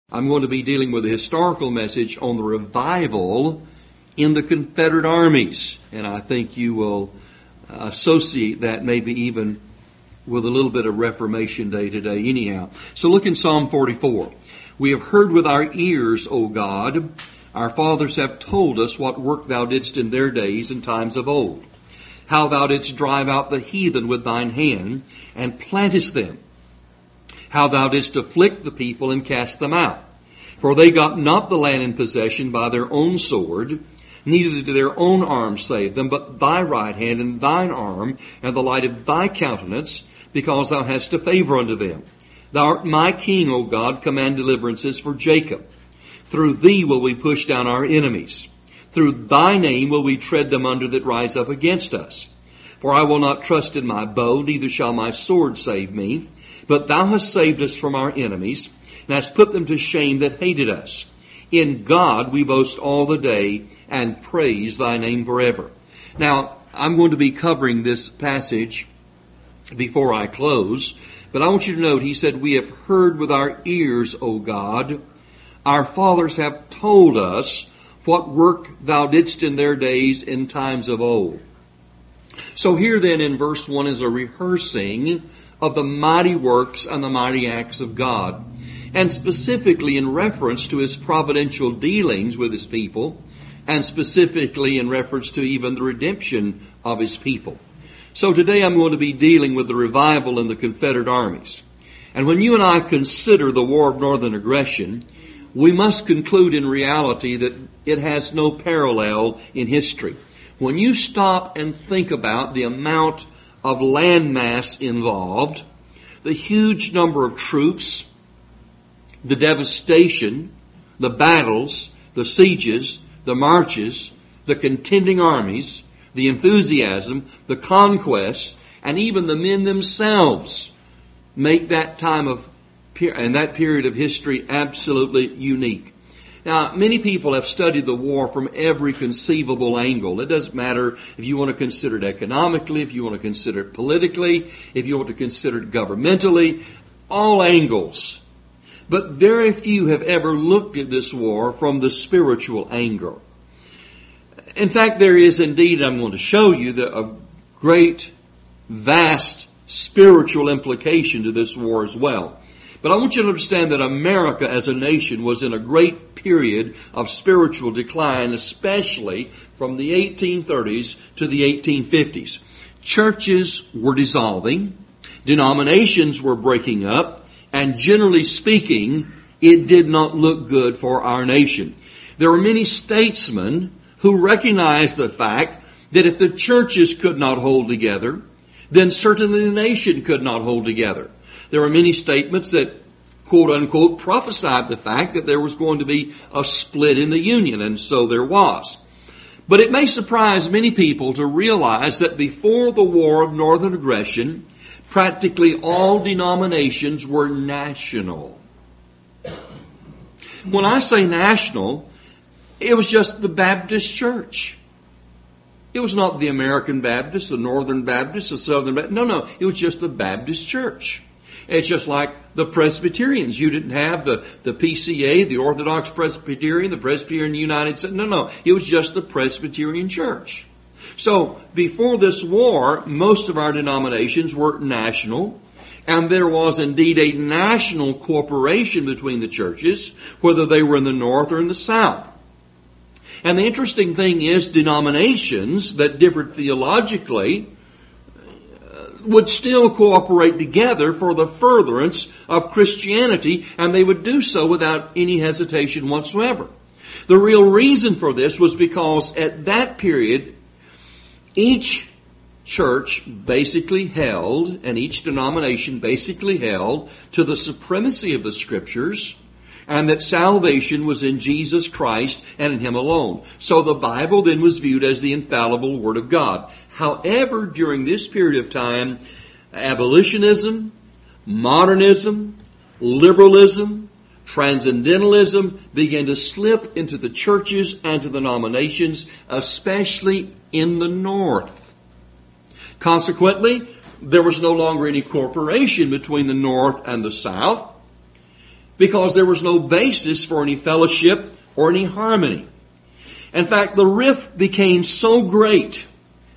I'm going to be dealing with a historical message on the revival in the Confederate armies. And I think you will associate that maybe even with a little bit of Reformation Day today anyhow. So look in Psalm 44. We have heard with our ears, O God, our fathers have told us what work thou didst in their days and times of old. How thou didst drive out the heathen with thine hand and plantest them. How thou didst afflict the people and cast them out. For they got not the land in possession by their own sword, neither did their own arm save them, but thy right hand and thine arm and the light of thy countenance, because thou hast a favor unto them. Thou art my king, O God, command deliverances for Jacob. Through thee will we push down our enemies. Through thy name will we tread them under that rise up against us. For I will not trust in my bow, neither shall my sword save me. But thou hast saved us from our enemies, and hast put them to shame that hated us. In God we boast all the day, and praise thy name forever. Now, I'm going to be covering this passage before I close, but I want you to note, he said, we have heard with our ears, O God. Our fathers have told us what work thou didst in their days in times of old. So here then in verse 1 is a rehearsing of the mighty works and the mighty acts of God, and specifically in reference to his providential dealings with his people, and specifically in reference to even the redemption of his people. So today I'm going to be dealing with the revival in the Confederate armies. And when you and I consider the War of Northern Aggression, we must conclude in reality that it has no parallel in history. When you stop and think about the amount of landmass involved, the huge number of troops, the devastation, the battles, the sieges, the marches, the contending armies, the enthusiasm, the conquests, and even the men themselves make that time of and that period of history absolutely unique. Now, many people have studied the war from every conceivable angle. It doesn't matter if you want to consider it economically, if you want to consider it politically, if you want to consider it governmentally, all angles. But very few have ever looked at this war from the spiritual angle. In fact, there is indeed, I'm going to show you, a great, vast spiritual implication to this war as well. But I want you to understand that America as a nation was in a great period of spiritual decline, especially from the 1830s to the 1850s. Churches were dissolving, denominations were breaking up, and generally speaking, it did not look good for our nation. There were many statesmen who recognized the fact that if the churches could not hold together, then certainly the nation could not hold together. There are many statements that, quote unquote, prophesied the fact that there was going to be a split in the Union, and so there was. But it may surprise many people to realize that before the War of Northern Aggression, practically all denominations were national. When I say national, it was just the Baptist Church. It was not the American Baptist, the Northern Baptist, the Southern Baptist. No, it was just the Baptist Church. It's just like the Presbyterians. You didn't have the PCA, the Orthodox Presbyterian, the Presbyterian United States. No, it was just the Presbyterian Church. So before this war, most of our denominations were national, and there was indeed a national cooperation between the churches, whether they were in the North or in the South. And the interesting thing is, denominations that differed theologically would still cooperate together for the furtherance of Christianity, and they would do so without any hesitation whatsoever. The real reason for this was because at that period, each church basically held, and each denomination basically held, to the supremacy of the Scriptures, and that salvation was in Jesus Christ and in Him alone. So the Bible then was viewed as the infallible Word of God. However, during this period of time, abolitionism, modernism, liberalism, transcendentalism began to slip into the churches and to the denominations, especially in the North. Consequently, there was no longer any cooperation between the North and the South. because there was no basis for any fellowship or any harmony. In fact, the rift became so great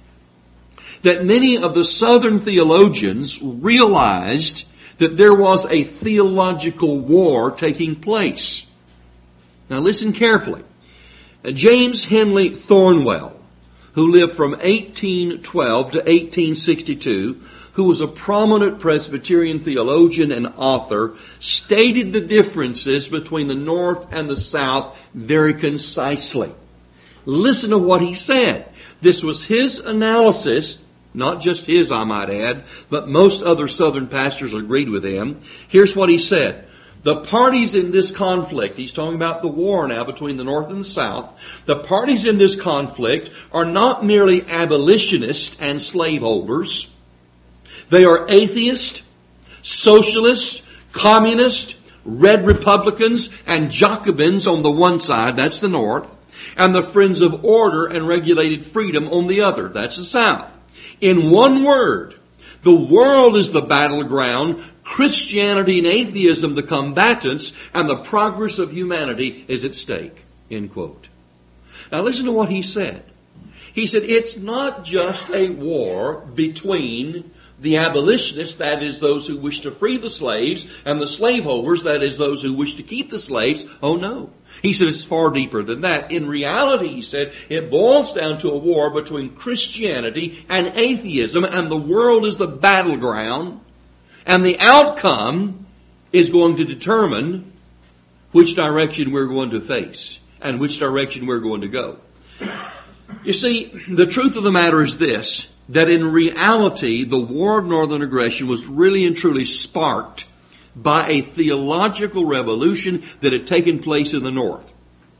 that many of the Southern theologians realized that there was a theological war taking place. Now listen carefully. James Henley Thornwell, who lived from 1812 to 1862, who was a prominent Presbyterian theologian and author, stated the differences between the North and the South very concisely. Listen to what he said. This was his analysis, not just his, I might add, but most other Southern pastors agreed with him. Here's what he said. The parties in this conflict, he's talking about the war now between the North and the South, the parties in this conflict are not merely abolitionists and slaveholders. They are atheists, socialists, communists, red Republicans, and Jacobins on the one side, that's the North, and the friends of order and regulated freedom on the other, that's the South. In one word, the world is the battleground, Christianity and atheism the combatants, and the progress of humanity is at stake. End quote. Now listen to what he said. He said, it's not just a war between the abolitionists, that is those who wish to free the slaves, and the slaveholders, that is those who wish to keep the slaves. Oh no. He said it's far deeper than that. In reality, he said, it boils down to a war between Christianity and atheism, and the world is the battleground, and the outcome is going to determine which direction we're going to face and which direction we're going to go. You see, the truth of the matter is this, that in reality, the war of northern aggression was really and truly sparked by a theological revolution that had taken place in the North.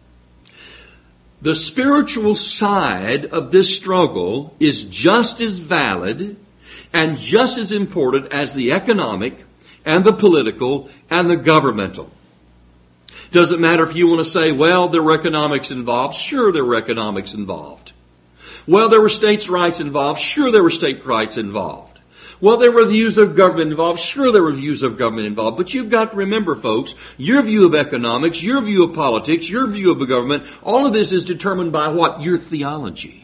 The spiritual side of this struggle is just as valid and just as important as the economic and the political and the governmental. Doesn't matter if you want to say, well, there were economics involved. Sure, there were economics involved. Well, there were states' rights involved. Sure, there were state rights involved. Well, there were views of government involved. Sure, there were views of government involved. But you've got to remember, folks, your view of economics, your view of politics, your view of the government, all of this is determined by what? Your theology.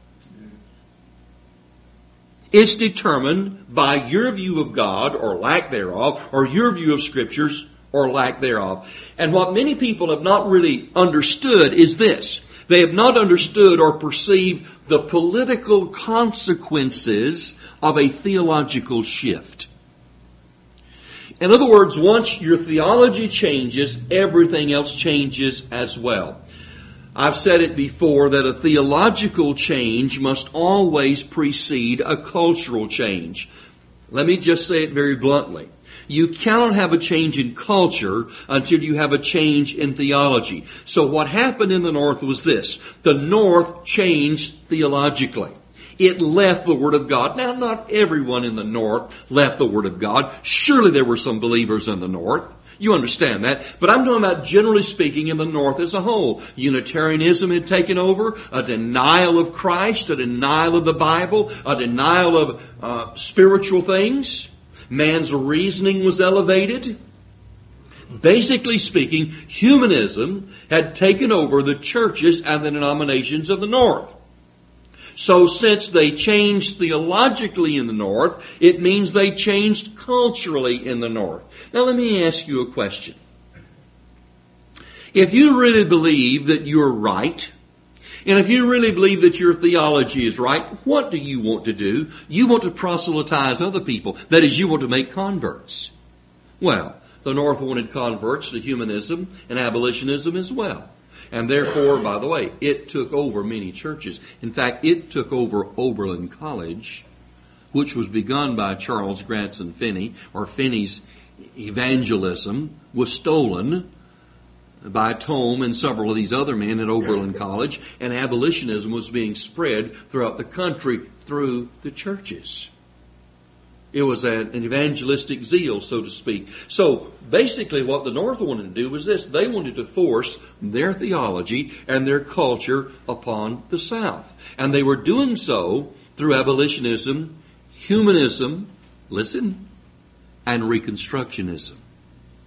It's determined by your view of God, or lack thereof, or your view of Scriptures, or lack thereof. And what many people have not really understood is this. They have not understood or perceived the political consequences of a theological shift. In other words, once your theology changes, everything else changes as well. I've said it before that a theological change must always precede a cultural change. Let me just say it very bluntly. You cannot have a change in culture until you have a change in theology. So what happened in the North was this. The North changed theologically. It left the Word of God. Now, not everyone in the North left the Word of God. Surely there were some believers in the North. You understand that. But I'm talking about, generally speaking, in the North as a whole. Unitarianism had taken over, a denial of Christ, a denial of the Bible, a denial of spiritual things. Man's reasoning was elevated. Basically speaking, humanism had taken over the churches and the denominations of the North. So since they changed theologically in the North, it means they changed culturally in the North. Now let me ask you a question. If you really believe that you're right, and if you really believe that your theology is right, what do you want to do? You want to proselytize other people. That is, you want to make converts. Well, the North wanted converts to humanism and abolitionism as well. And therefore, by the way, it took over many churches. In fact, it took over Oberlin College, which was begun by Charles Granson Finney, or Finney's evangelism was stolen by Tome and several of these other men at Oberlin College, and abolitionism was being spread throughout the country through the churches. It was an evangelistic zeal, so to speak. So basically what the North wanted to do was this. They wanted to force their theology and their culture upon the South. And they were doing so through abolitionism, humanism, listen, and Reconstructionism.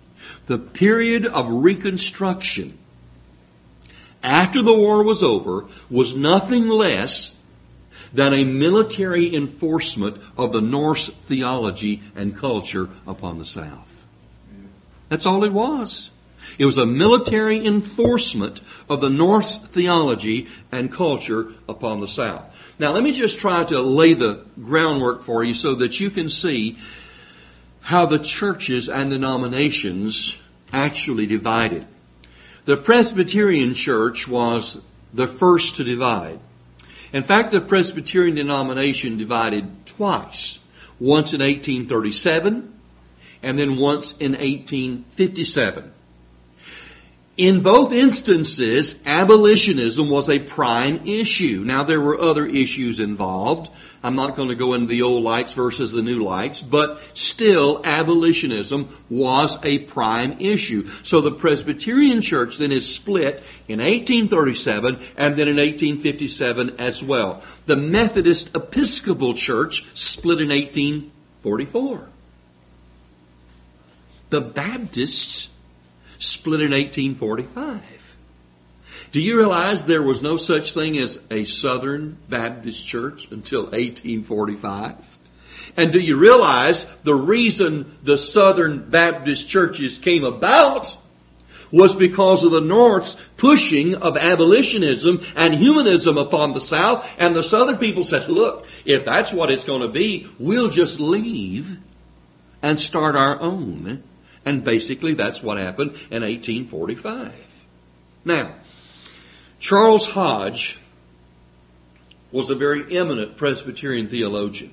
the period of Reconstruction after the war was over was nothing less than a military enforcement of the Norse theology and culture upon the South. That's all it was. It was a military enforcement of the Norse theology and culture upon the South. Now, let me just try to lay the groundwork for you so that you can see how the churches and denominations actually divided. The Presbyterian Church was the first to divide. In fact, the Presbyterian denomination divided twice. Once in 1837 and then once in 1857. In both instances, abolitionism was a prime issue. Now, there were other issues involved. I'm not going to go into the old lights versus the new lights, but still, abolitionism was a prime issue. So the Presbyterian Church then is split in 1837 and then in 1857 as well. The Methodist Episcopal Church split in 1844. The Baptists split in 1845. Do you realize there was no such thing as a Southern Baptist Church until 1845? And do you realize the reason the Southern Baptist churches came about was because of the North's pushing of abolitionism and humanism upon the South, and the Southern people said, look, if that's what it's going to be, we'll just leave and start our own. And basically that's what happened in 1845. Now, Charles Hodge was a very eminent Presbyterian theologian.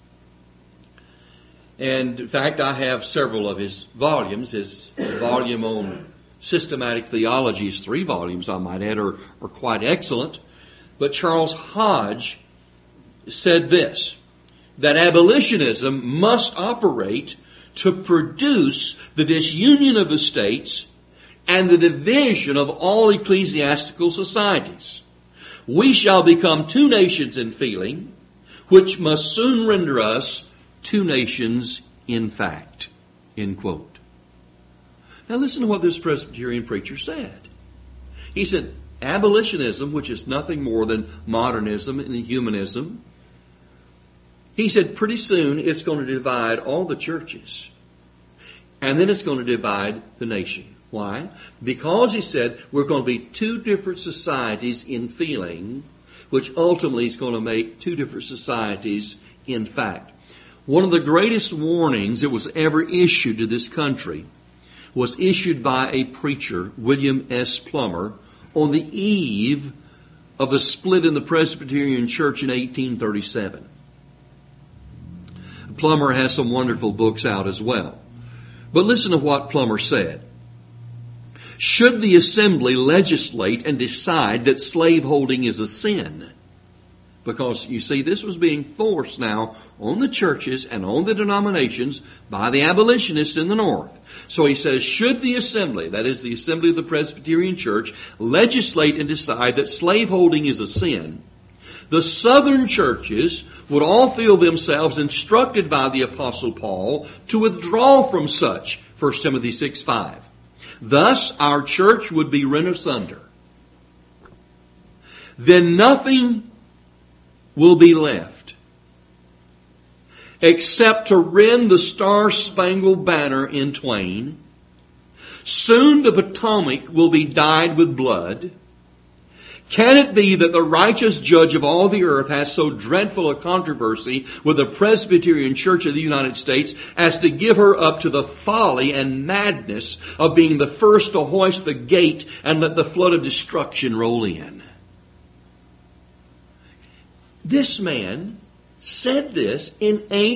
And in fact, I have several of his volumes. His volume on systematic theology, his 3 volumes, I might add, are quite excellent. But Charles Hodge said this, that abolitionism must operate to produce the disunion of the states and the division of all ecclesiastical societies. We shall become 2 nations in feeling, which must soon render us 2 nations in fact. End quote. Now listen to what this Presbyterian preacher said. He said, abolitionism, which is nothing more than modernism and humanism, he said pretty soon it's going to divide all the churches. And then it's going to divide the nation. Why? Because, he said, we're going to be 2 different societies in feeling, which ultimately is going to make 2 different societies in fact. One of the greatest warnings that was ever issued to this country was issued by a preacher, William S. Plummer, on the eve of the split in the Presbyterian Church in 1837. Plummer has some wonderful books out as well. But listen to what Plummer said. Should the assembly legislate and decide that slaveholding is a sin? Because, you see, this was being forced now on the churches and on the denominations by the abolitionists in the North. So he says, should the assembly, that is the assembly of the Presbyterian Church, legislate and decide that slaveholding is a sin, the Southern churches would all feel themselves instructed by the Apostle Paul to withdraw from such, 1 Timothy 6:5. Thus, our church would be rent asunder. Then nothing will be left except to rend the Star-Spangled Banner in twain. Soon the Potomac will be dyed with blood. Can it be that the righteous judge of all the earth has so dreadful a controversy with the Presbyterian Church of the United States as to give her up to the folly and madness of being the first to hoist the gate and let the flood of destruction roll in? This man said this in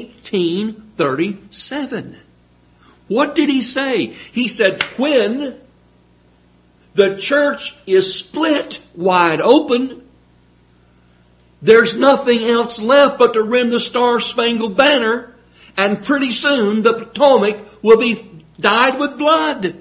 1837. What did he say? He said, when the church is split wide open, there's nothing else left but to rend the Star-Spangled Banner, and pretty soon the Potomac will be dyed with blood.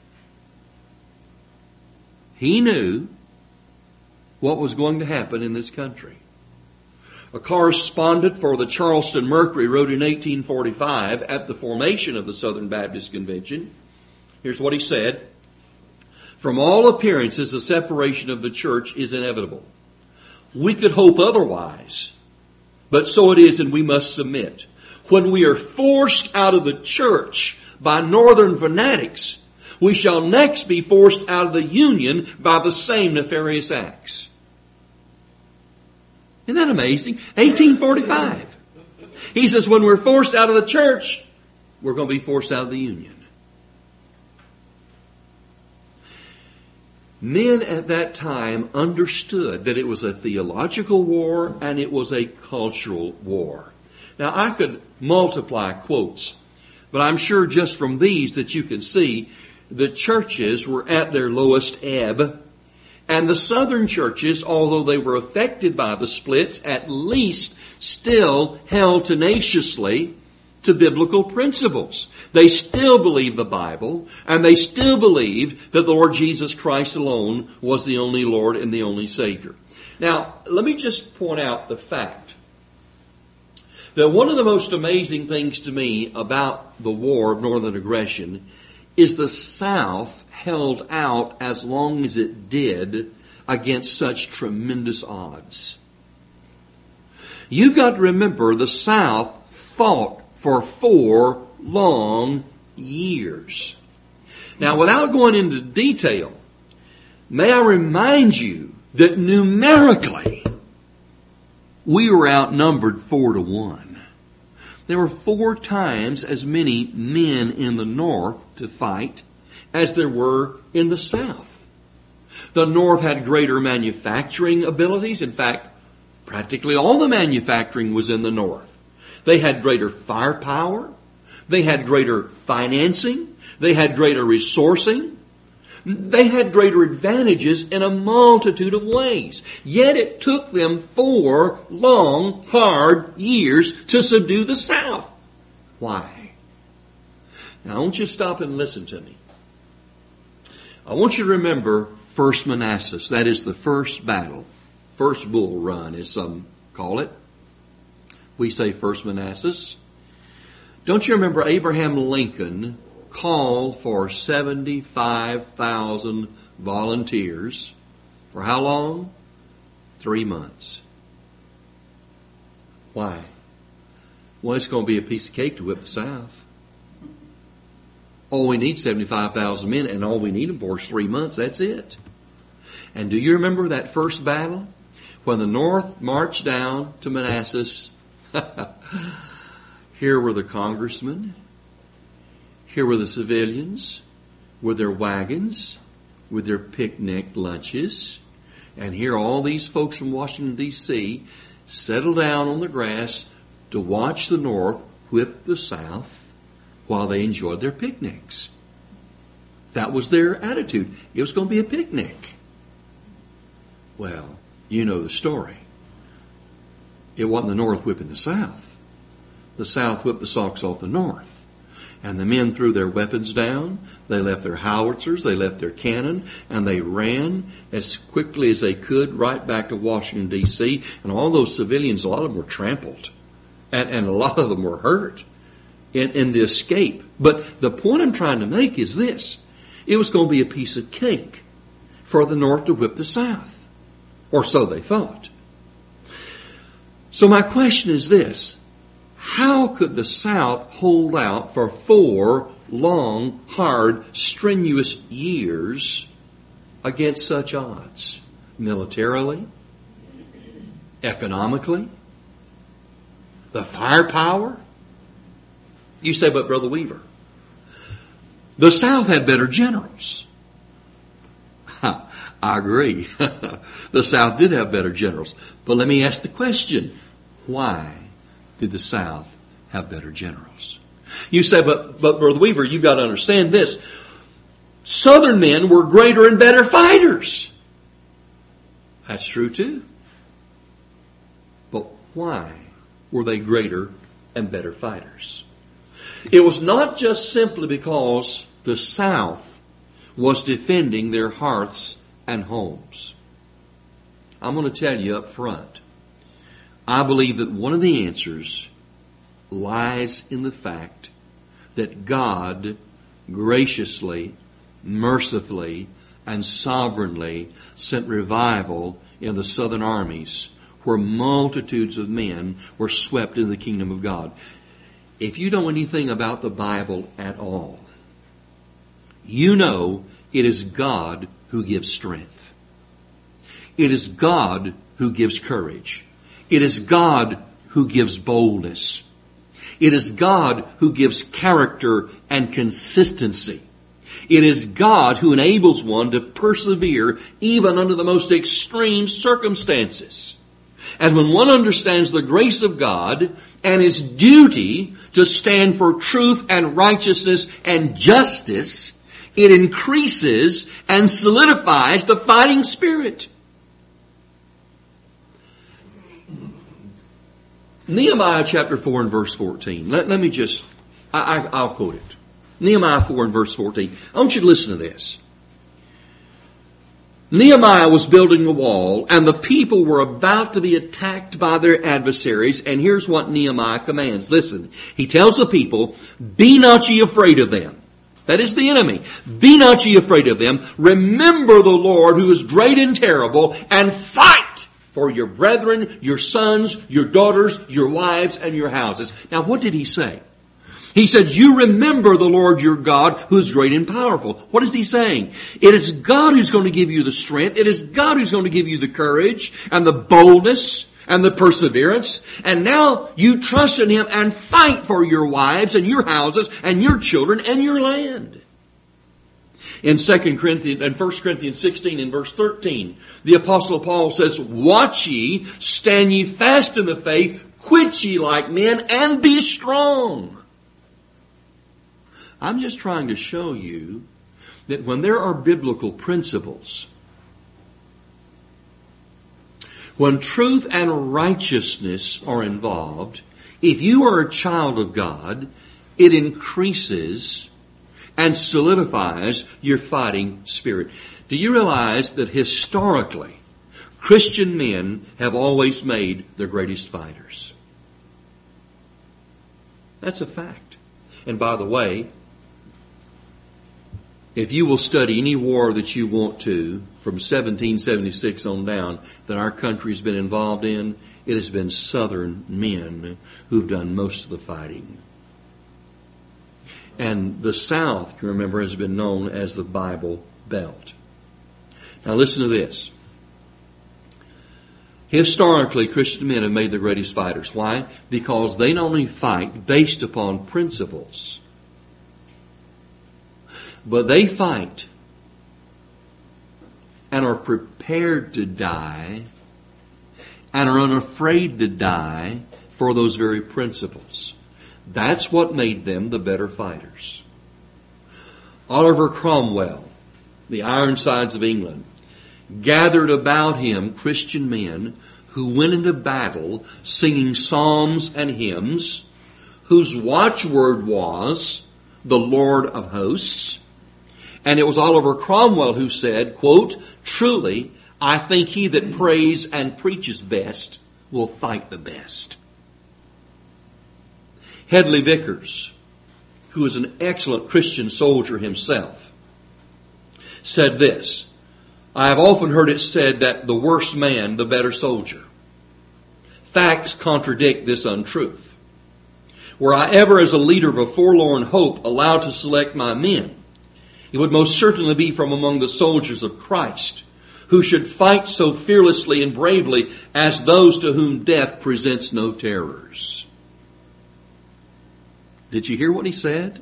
He knew what was going to happen in this country. A correspondent for the Charleston Mercury wrote in 1845 at the formation of the Southern Baptist Convention, Here's what he said. From all appearances, the separation of the church is inevitable. We could hope otherwise, but so it is, and we must submit. When we are forced out of the church by northern fanatics, we shall next be forced out of the union by the same nefarious acts. Isn't that amazing? 1845. He says when we're forced out of the church, we're going to be forced out of the union. Men at that time understood that it was a theological war and it was a cultural war. Now, I could multiply quotes, but I'm sure just from these that you can see the churches were at their lowest ebb, and the southern churches, although they were affected by the splits, at least still held tenaciously to biblical principles. They still believed the Bible, and they still believed that the Lord Jesus Christ alone was the only Lord and the only Savior. Now, let me just point out the fact that one of the most amazing things to me about the war of northern aggression is the South held out as long as it did against such tremendous odds. You've got to remember the South fought for 4 long years. Now, without going into detail, may I remind you that numerically, we were outnumbered 4-1. There were 4 times as many men in the North to fight as there were in the South. The North had greater manufacturing abilities. In fact, practically all the manufacturing was in the North. They had greater firepower. They had greater financing. They had greater resourcing. They had greater advantages in a multitude of ways. Yet it took them 4 long, hard years to subdue the South. Why? Now, I want you to stop and listen to me. I want you to remember First Manassas. That is the first battle. First Bull Run, as some call it. We say First Manassas. Don't you remember Abraham Lincoln called for 75,000 volunteers for how long? 3 months. Why? Well, it's going to be a piece of cake to whip the South. All we need 75,000 men, and all we need them for is 3 months. That's it. And do you remember that first battle? When the North marched down to Manassas, here were the congressmen. Here were the civilians with their wagons, with their picnic lunches. And here all these folks from Washington, D.C. settled down on the grass to watch the North whip the South while they enjoyed their picnics. That was their attitude. It was going to be a picnic. Well, you know the story. It wasn't the North whipping the South. The South whipped the socks off the North. And the men threw their weapons down. They left their howitzers. They left their cannon. And they ran as quickly as they could right back to Washington, D.C. And all those civilians, a lot of them were trampled. And a lot of them were hurt in the escape. But the point I'm trying to make is this. It was going to be a piece of cake for the North to whip the South. Or so they thought. So my question is this. How could the South hold out for 4 long, hard, strenuous years against such odds? Militarily? Economically? The firepower? You say, but Brother Weaver, the South had better generals. I agree. The South did have better generals. But let me ask the question, why did the South have better generals? You say, but Brother Weaver, you've got to understand this. Southern men were greater and better fighters. That's true too. But why were they greater and better fighters? It was not just simply because the South was defending their hearths and homes. I'm going to tell you up front, I believe that one of the answers lies in the fact that God graciously, mercifully, and sovereignly sent revival in the southern armies, where multitudes of men were swept into the kingdom of God. If you know anything about the Bible at all, you know it is God who gives strength. It is God who gives courage. It is God who gives boldness. It is God who gives character and consistency. It is God who enables one to persevere even under the most extreme circumstances. And when one understands the grace of God and his duty to stand for truth and righteousness and justice, it increases and solidifies the fighting spirit. Nehemiah chapter 4 and verse 14. Let me just, I'll quote it. Nehemiah 4 and verse 14. I want you to listen to this. Nehemiah was building a wall, and the people were about to be attacked by their adversaries, and here's what Nehemiah commands. Listen, he tells the people, "Be not ye afraid of them." That is the enemy. "Be not ye afraid of them. Remember the Lord who is great and terrible, and fight for your brethren, your sons, your daughters, your wives, and your houses." Now what did he say? He said, you remember the Lord your God who is great and powerful. What is he saying? It is God who's going to give you the strength. It is God who's going to give you the courage and the boldness and the perseverance. And now you trust in him and fight for your wives and your houses and your children and your land. In 2 Corinthians and 1 Corinthians 16 and verse 13, the Apostle Paul says, "Watch ye, stand ye fast in the faith, quit ye like men, and be strong." I'm just trying to show you that when there are biblical principles, when truth and righteousness are involved, if you are a child of God, it increases and solidifies your fighting spirit. Do you realize that historically, Christian men have always made the greatest fighters? That's a fact. And by the way, if you will study any war that you want to, from 1776 on down, that our country's been involved in, it has been Southern men who've done most of the fighting. And the South, you remember, has been known as the Bible Belt. Now listen to this. Historically, Christian men have made the greatest fighters. Why? Because they not only fight based upon principles, but they fight and are prepared to die and are unafraid to die for those very principles. That's what made them the better fighters. Oliver Cromwell, the Ironsides of England, gathered about him Christian men who went into battle singing psalms and hymns, whose watchword was the Lord of hosts. And it was Oliver Cromwell who said, quote, "Truly, I think he that prays and preaches best will fight the best." Hedley Vickers, who is an excellent Christian soldier himself, said this, "I have often heard it said that the worse man, the better soldier. Facts contradict this untruth. Were I ever as a leader of a forlorn hope allowed to select my men, it would most certainly be from among the soldiers of Christ, who should fight so fearlessly and bravely as those to whom death presents no terrors." Did you hear what he said?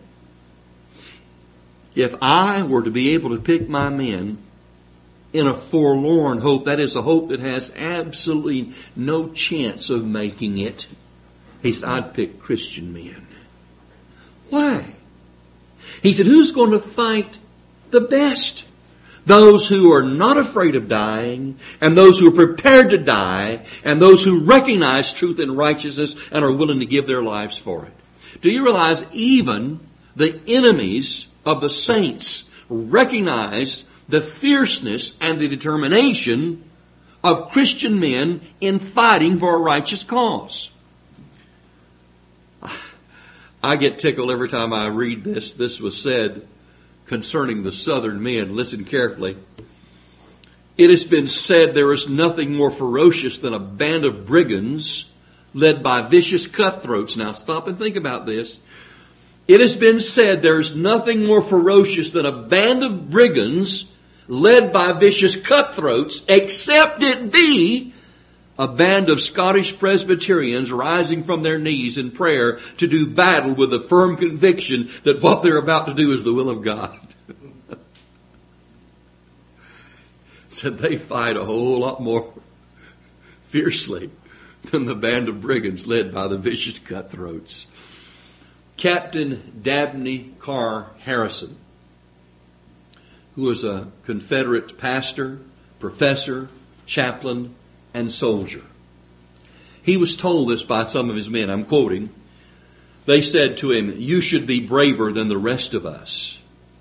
If I were to be able to pick my men in a forlorn hope, that is a hope that has absolutely no chance of making it, he said, I'd pick Christian men. Why? He said, who's going to fight the best? Those who are not afraid of dying, and those who are prepared to die, and those who recognize truth and righteousness and are willing to give their lives for it. Do you realize even the enemies of the saints recognize the fierceness and the determination of Christian men in fighting for a righteous cause? I get tickled every time I read this. This was said concerning the southern men. Listen carefully. It has been said there is nothing more ferocious than a band of brigands led by vicious cutthroats. Now stop and think about this. It has been said there's nothing more ferocious than a band of brigands led by vicious cutthroats, except it be a band of Scottish Presbyterians rising from their knees in prayer to do battle with a firm conviction that what they're about to do is the will of God. Said they fight a whole lot more fiercely than the band of brigands led by the vicious cutthroats. Captain Dabney Carr Harrison, who was a Confederate pastor, professor, chaplain, and soldier. He was told this by some of his men. I'm quoting. They said to him, "You should be braver than the rest of us."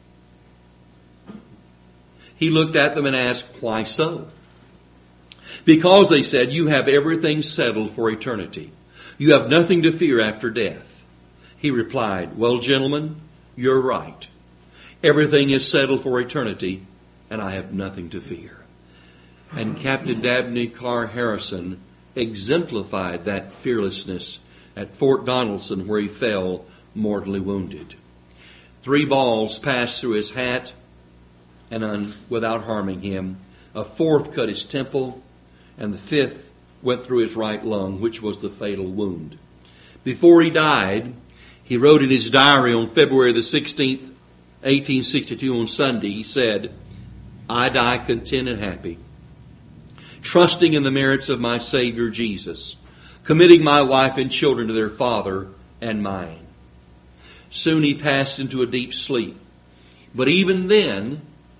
He looked at them and asked, "Why so?" "Because," they said, "you have everything settled for eternity. You have nothing to fear after death." He replied, "Well, gentlemen, you're right. Everything is settled for eternity, and I have nothing to fear." And Captain Dabney Carr Harrison exemplified that fearlessness at Fort Donelson, where he fell mortally wounded. 3 balls passed through his hat and without harming him. A 4th cut his temple, and the 5th went through his right lung, which was the fatal wound. Before he died, he wrote in his diary on February the 16th, 1862 on Sunday, he said, "I die content and happy, trusting in the merits of my Savior Jesus, committing my wife and children to their Father and mine." Soon he passed into a deep sleep. But even then,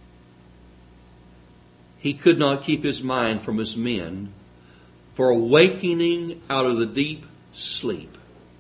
he could not keep his mind from his men, for awakening out of the deep sleep,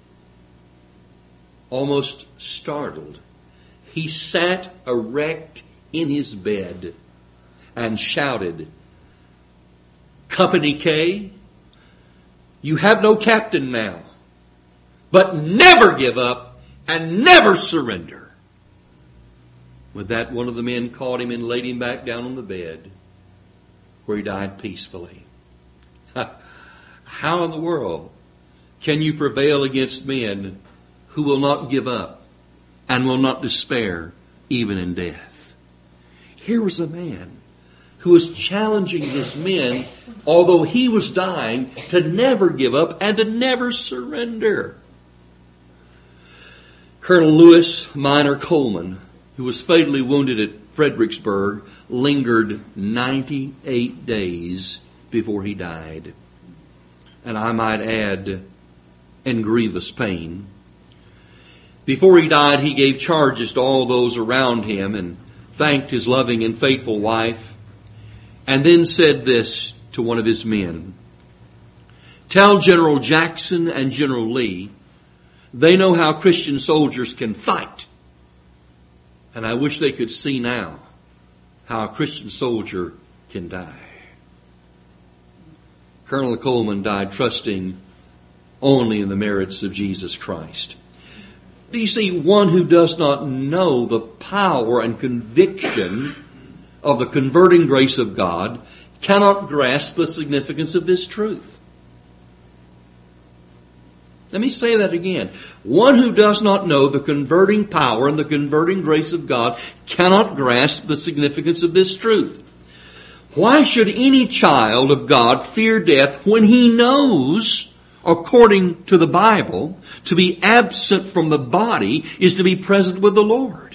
almost startled, he sat erect in his bed and shouted, "Company K, you have no captain now, but never give up and never surrender." With that, one of the men caught him and laid him back down on the bed, where he died peacefully. How in the world can you prevail against men who will not give up and will not despair even in death? Here was a man who was challenging his men, although he was dying, to never give up and to never surrender. Colonel Lewis Minor Coleman, who was fatally wounded at Fredericksburg, lingered 98 days before he died. And I might add, in grievous pain. Before he died, he gave charges to all those around him and thanked his loving and faithful wife, and then said this to one of his men: "Tell General Jackson and General Lee they know how Christian soldiers can fight. And I wish they could see now how a Christian soldier can die." Colonel Coleman died trusting only in the merits of Jesus Christ. Do you see, one who does not know the power and conviction of the converting grace of God cannot grasp the significance of this truth. Let me say that again. One who does not know the converting power and the converting grace of God cannot grasp the significance of this truth. Why should any child of God fear death when he knows, according to the Bible, to be absent from the body is to be present with the Lord?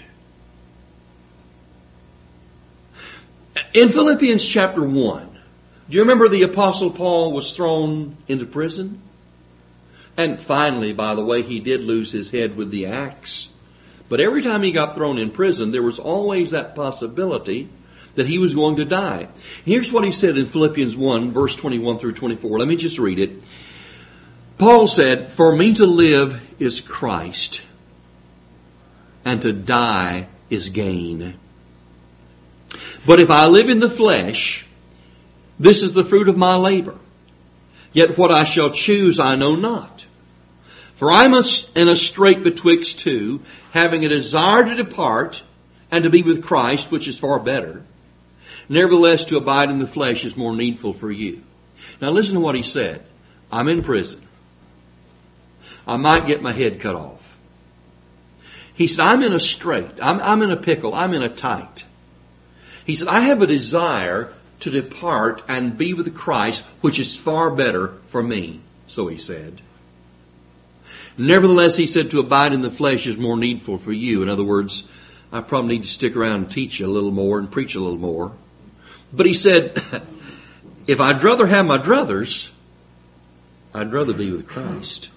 In Philippians chapter 1, do you remember the Apostle Paul was thrown into prison? And finally, by the way, he did lose his head with the axe. But every time he got thrown in prison, there was always that possibility that he was going to die. Here's what he said in Philippians 1, verse 21 through 24. Let me just read it. Paul said, "For me to live is Christ, and to die is gain. But if I live in the flesh, this is the fruit of my labor. Yet what I shall choose I know not. For I am in a strait betwixt two, having a desire to depart and to be with Christ, which is far better. Nevertheless, to abide in the flesh is more needful for you. Now listen to what he said. I'm in prison. I might get my head cut off. He said, I'm in a strait. I'm in a pickle. I'm in a tight. He said, I have a desire to depart and be with Christ, which is far better for me. So he said. Nevertheless, he said, to abide in the flesh is more needful for you. In other words, I probably need to stick around and teach you a little more and preach a little more. But he said, if I'd rather have my druthers, I'd rather be with Christ.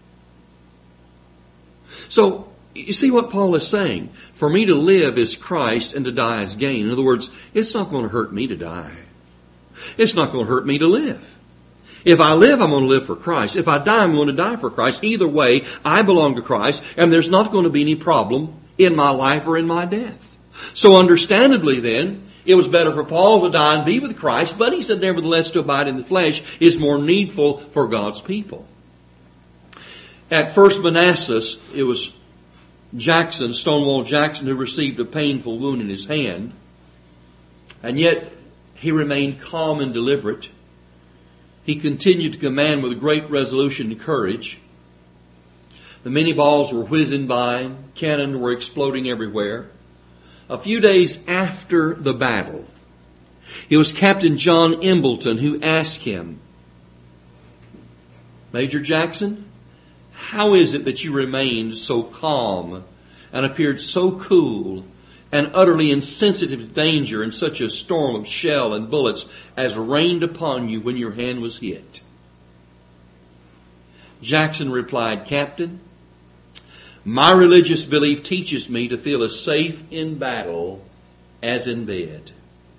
So, you see what Paul is saying? For me to live is Christ and to die is gain. In other words, it's not going to hurt me to die. It's not going to hurt me to live. If I live, I'm going to live for Christ. If I die, I'm going to die for Christ. Either way, I belong to Christ, and there's not going to be any problem in my life or in my death. So understandably then, it was better for Paul to die and be with Christ, but he said, nevertheless, to abide in the flesh is more needful for God's people. At first Manassas, it was Jackson, Stonewall Jackson, who received a painful wound in his hand. And yet, he remained calm and deliberate. He continued to command with great resolution and courage. The many balls were whizzing by. Cannon were exploding everywhere. A few days after the battle, it was Captain John Embleton who asked him, Major Jackson, how is it that you remained so calm and appeared so cool and utterly insensitive to danger in such a storm of shell and bullets as rained upon you when your hand was hit? Jackson replied, Captain, my religious belief teaches me to feel as safe in battle as in bed.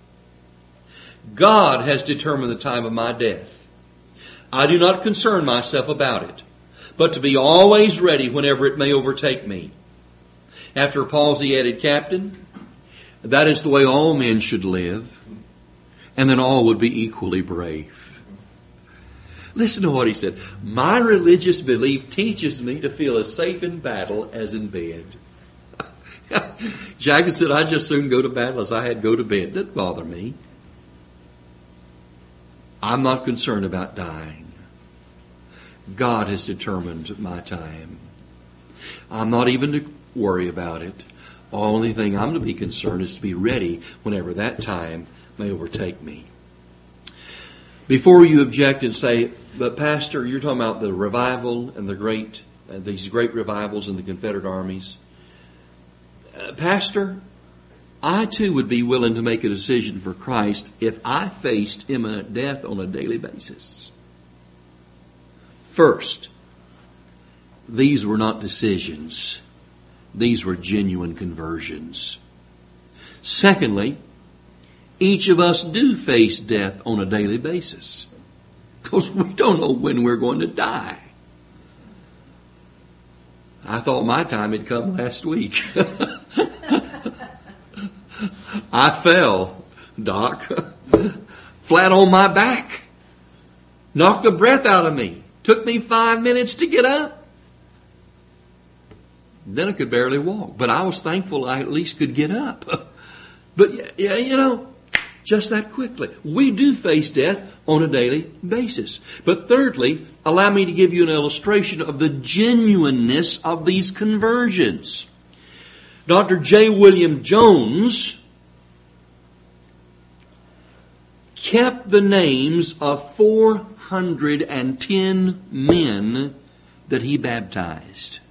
God has determined the time of my death. I do not concern myself about it, but to be always ready whenever it may overtake me. After a pause, he added, Captain, that is the way all men should live, and then all would be equally brave. Listen to what he said. My religious belief teaches me to feel as safe in battle as in bed. Jackson said, I'd just soon go to battle as I had go to bed. It doesn't bother me. I'm not concerned about dying. God has determined my time. I'm not even to worry about it. Only thing I'm to be concerned is to be ready whenever that time may overtake me. Before you object and say, but Pastor, you're talking about the revival and these great revivals in the Confederate armies. Pastor, I too would be willing to make a decision for Christ if I faced imminent death on a daily basis. First, these were not decisions. These were genuine conversions. Secondly, each of us do face death on a daily basis because we don't know when we're going to die. I thought my time had come last week. I fell, Doc, flat on my back, knocked the breath out of me. Took me 5 minutes to get up. Then I could barely walk, but I was thankful I at least could get up. But yeah, just that quickly. We do face death on a daily basis. But thirdly, allow me to give you an illustration of the genuineness of these conversions. Dr. J. William Jones kept the names of 410 men that he baptized.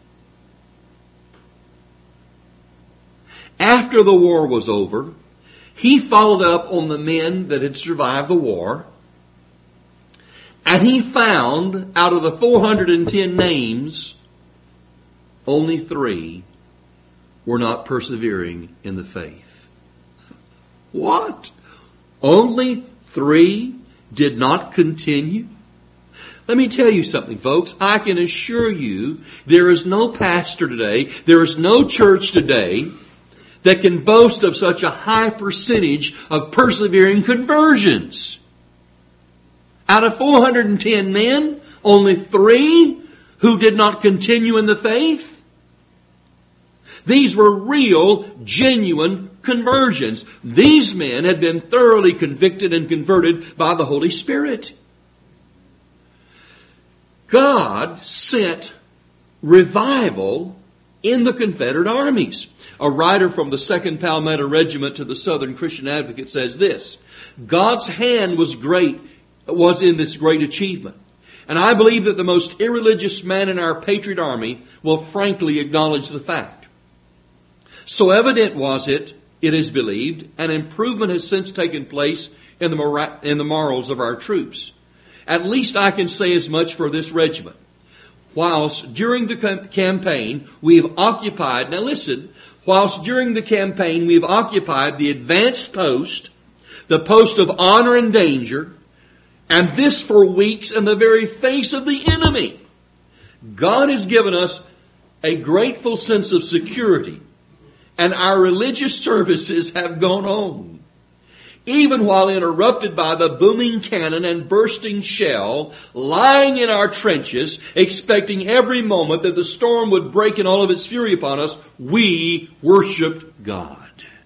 After the war was over, he followed up on the men that had survived the war, and he found out of the 410 names, only 3 were not persevering in the faith. What? Only 3 did not continue? Let me tell you something, folks. I can assure you there is no pastor today, there is no church today that can boast of such a high percentage of persevering conversions. Out of 410 men, only 3 who did not continue in the faith. These were real, genuine conversions. These men had been thoroughly convicted and converted by the Holy Spirit. God sent revival in the Confederate armies. A writer from the 2nd Palmetto Regiment to the Southern Christian Advocate says this: God's hand was in this great achievement. And I believe that the most irreligious man in our patriot army will frankly acknowledge the fact. So evident was it is believed, an improvement has since taken place in the morals of our troops. At least I can say as much for this regiment. Whilst during the campaign we have occupied, now listen, whilst during the campaign we have occupied the advanced post, the post of honor and danger, and this for weeks in the very face of the enemy, God has given us a grateful sense of security, and our religious services have gone on. Even while interrupted by the booming cannon and bursting shell, lying in our trenches, expecting every moment that the storm would break in all of its fury upon us, we worshiped God.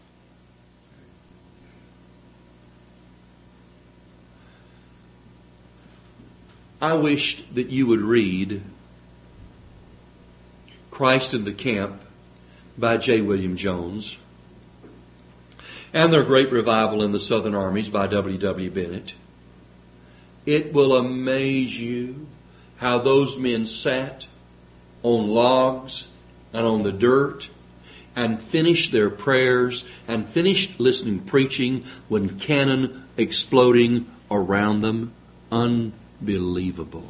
I wished that you would read Christ in the Camp by J. William Jones, and their great revival in the Southern armies by W. W. Bennett. It will amaze you how those men sat on logs and on the dirt and finished their prayers and finished listening preaching when cannon exploding around them. Unbelievable.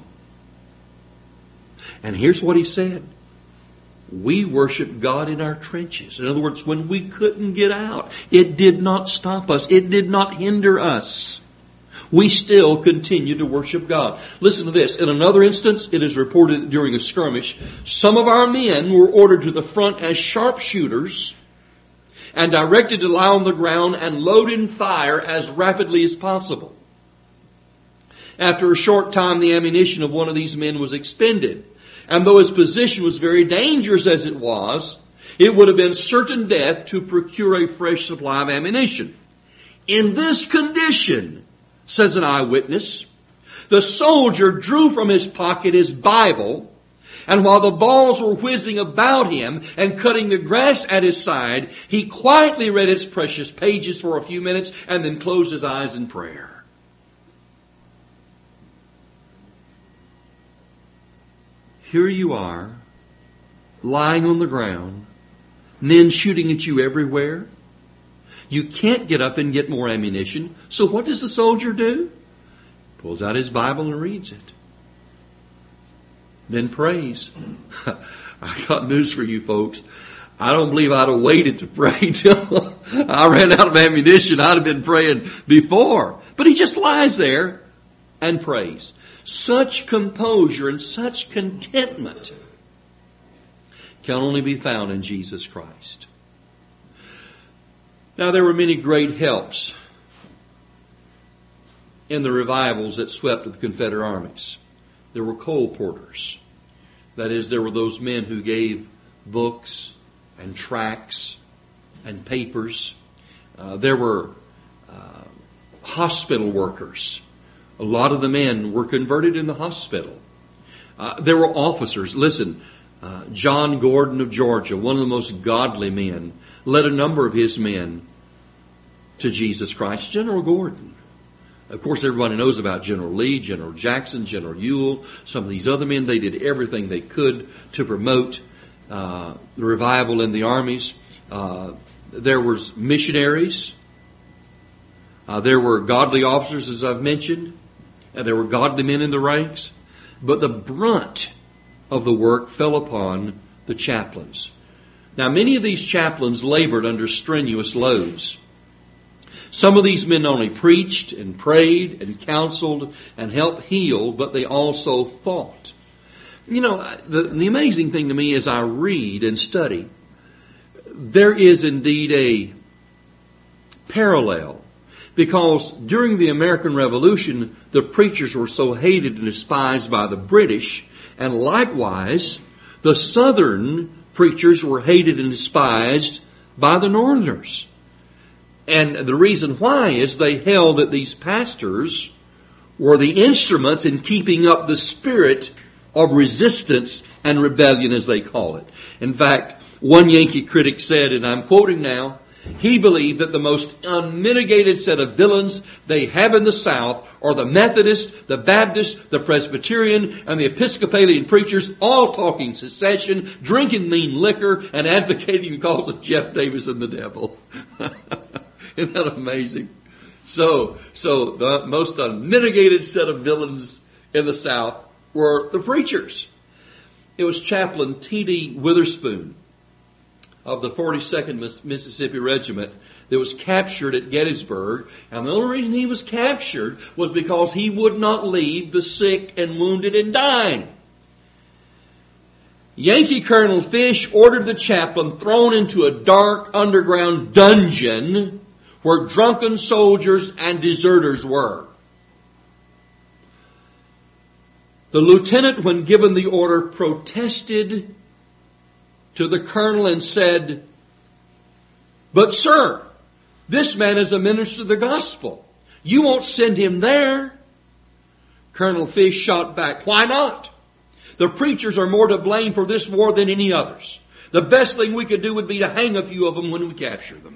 And here's what he said: we worshiped God in our trenches. In other words, when we couldn't get out, it did not stop us. It did not hinder us. We still continued to worship God. Listen to this. In another instance, it is reported that during a skirmish, some of our men were ordered to the front as sharpshooters and directed to lie on the ground and load in fire as rapidly as possible. After a short time, the ammunition of one of these men was expended. And though his position was very dangerous as it was, it would have been certain death to procure a fresh supply of ammunition. In this condition, says an eyewitness, the soldier drew from his pocket his Bible, and while the balls were whizzing about him and cutting the grass at his side, he quietly read its precious pages for a few minutes and then closed his eyes in prayer. Here you are, lying on the ground, men shooting at you everywhere. You can't get up and get more ammunition. So what does the soldier do? Pulls out his Bible and reads it. Then prays. I got news for you folks. I don't believe I'd have waited to pray till I ran out of ammunition. I'd have been praying before. But he just lies there and prays. Such composure and such contentment can only be found in Jesus Christ. Now, there were many great helps in the revivals that swept the Confederate armies. There were coal porters. That is, there were those men who gave books and tracts and papers. There were hospital workers. A lot of the men were converted in the hospital. There were officers. Listen, John Gordon of Georgia, one of the most godly men, led a number of his men to Jesus Christ. General Gordon. Of course, everybody knows about General Lee, General Jackson, General Ewell. Some of these other men, they did everything they could to promote the revival in the armies. There was missionaries. There were godly officers, as I've mentioned. There were godly men in the ranks. But the brunt of the work fell upon the chaplains. Now, many of these chaplains labored under strenuous loads. Some of these men not only preached and prayed and counseled and helped heal, but they also fought. You know, the amazing thing to me as I read and study, there is indeed a parallel. Because during the American Revolution, the preachers were so hated and despised by the British, and likewise, the Southern preachers were hated and despised by the Northerners. And the reason why is they held that these pastors were the instruments in keeping up the spirit of resistance and rebellion, as they call it. In fact, one Yankee critic said, and I'm quoting now, he believed that the most unmitigated set of villains they have in the South are the Methodist, the Baptist, the Presbyterian, and the Episcopalian preachers, all talking secession, drinking mean liquor, and advocating the cause of Jeff Davis and the devil. Isn't that amazing? So the most unmitigated set of villains in the South were the preachers. It was Chaplain T.D. Witherspoon of the 42nd Mississippi Regiment that was captured at Gettysburg. And the only reason he was captured was because he would not leave the sick and wounded and dying. Yankee Colonel Fish ordered the chaplain thrown into a dark underground dungeon where drunken soldiers and deserters were. The lieutenant, when given the order, protested to the colonel and said, "But sir, this man is a minister of the gospel. You won't send him there." Colonel Fish shot back, "Why not? The preachers are more to blame for this war than any others. The best thing we could do would be to hang a few of them when we capture them."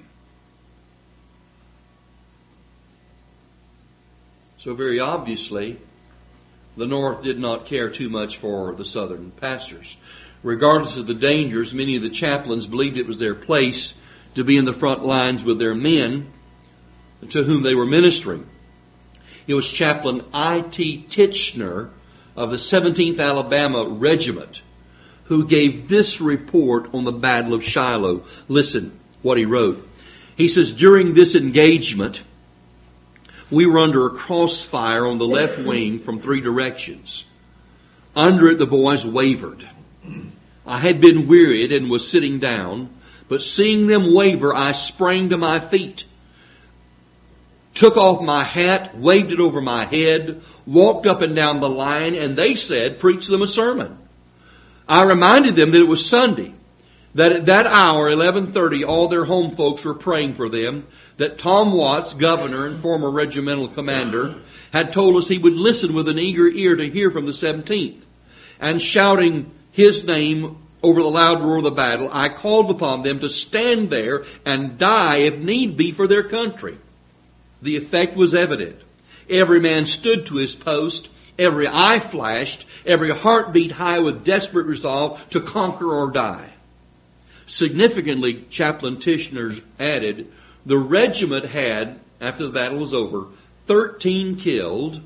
So very obviously, the North did not care too much for the Southern pastors. Regardless of the dangers, many of the chaplains believed it was their place to be in the front lines with their men to whom they were ministering. It was Chaplain I.T. Titchener of the 17th Alabama Regiment who gave this report on the Battle of Shiloh. Listen what he wrote. He says, "During this engagement, we were under a crossfire on the left wing from 3 directions. Under it, the boys wavered. I had been wearied and was sitting down, but seeing them waver, I sprang to my feet, took off my hat, waved it over my head, walked up and down the line, and they said, 'Preach them a sermon.' I reminded them that it was Sunday, that at that hour, 11:30, all their home folks were praying for them, that Tom Watts, governor and former regimental commander, had told us he would listen with an eager ear to hear from the 17th. And shouting his name over the loud roar of the battle, I called upon them to stand there and die if need be for their country. The effect was evident. Every man stood to his post, every eye flashed, every heart beat high with desperate resolve to conquer or die." Significantly, Chaplain Titchener added, the regiment had, after the battle was over, 13 killed,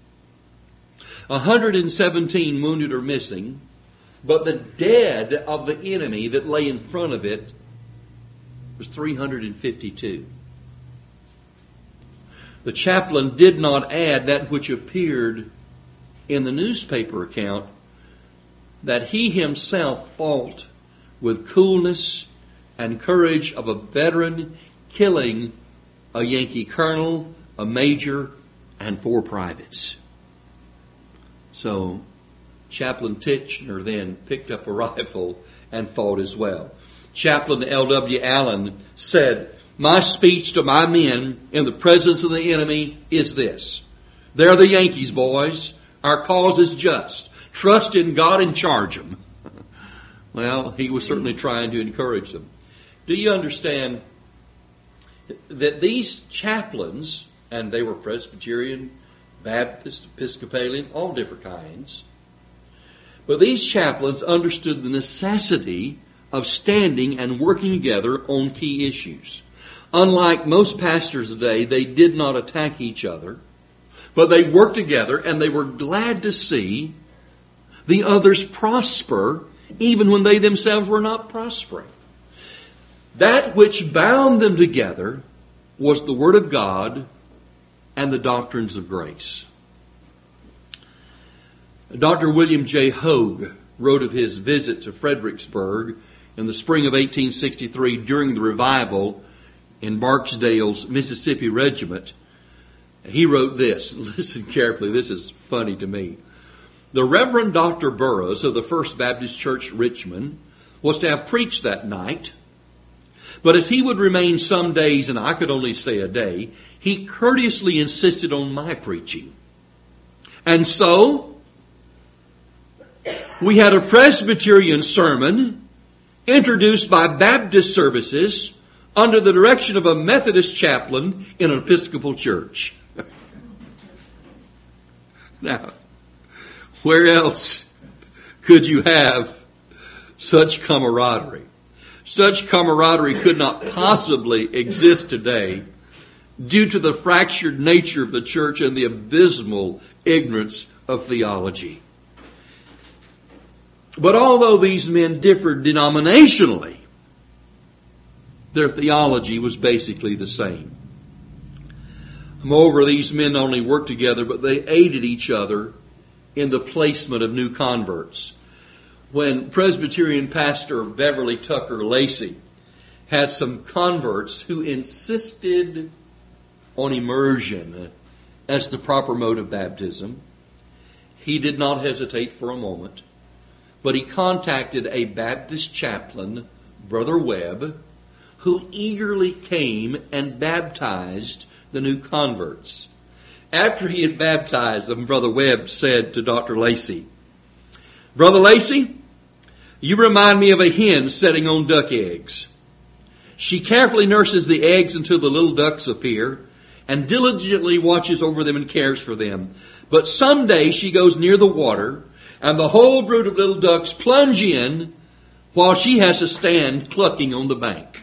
117 wounded or missing, but the dead of the enemy that lay in front of it was 352. The chaplain did not add that which appeared in the newspaper account, that he himself fought with coolness and courage of a veteran, killing a Yankee colonel, a major, and 4 privates. So Chaplain Titchener then picked up a rifle and fought as well. Chaplain L.W. Allen said, "My speech to my men in the presence of the enemy is this: they're the Yankees, boys. Our cause is just. Trust in God and charge them." Well, he was certainly trying to encourage them. Do you understand that these chaplains, and they were Presbyterian, Baptist, Episcopalian, all different kinds, but these chaplains understood the necessity of standing and working together on key issues. Unlike most pastors today, they did not attack each other, but they worked together and they were glad to see the others prosper even when they themselves were not prospering. That which bound them together was the Word of God and the doctrines of grace. Dr. William J. Hogue wrote of his visit to Fredericksburg in the spring of 1863 during the revival in Barksdale's Mississippi Regiment. He wrote this. Listen carefully. This is funny to me. The Reverend Dr. Burroughs of the First Baptist Church, Richmond, was to have preached that night. But as he would remain some days and I could only stay a day, he courteously insisted on my preaching. And so, we had a Presbyterian sermon introduced by Baptist services under the direction of a Methodist chaplain in an Episcopal church. Now, where else could you have such camaraderie? Such camaraderie could not possibly exist today due to the fractured nature of the church and the abysmal ignorance of theology. But although these men differed denominationally, their theology was basically the same. Moreover, these men not only worked together, but they aided each other in the placement of new converts. When Presbyterian pastor Beverly Tucker Lacey had some converts who insisted on immersion as the proper mode of baptism, he did not hesitate for a moment, but he contacted a Baptist chaplain, Brother Webb, who eagerly came and baptized the new converts. After he had baptized them, Brother Webb said to Dr. Lacey, "Brother Lacey, you remind me of a hen sitting on duck eggs. She carefully nurses the eggs until the little ducks appear and diligently watches over them and cares for them. But someday she goes near the water and the whole brood of little ducks plunge in while she has to stand clucking on the bank."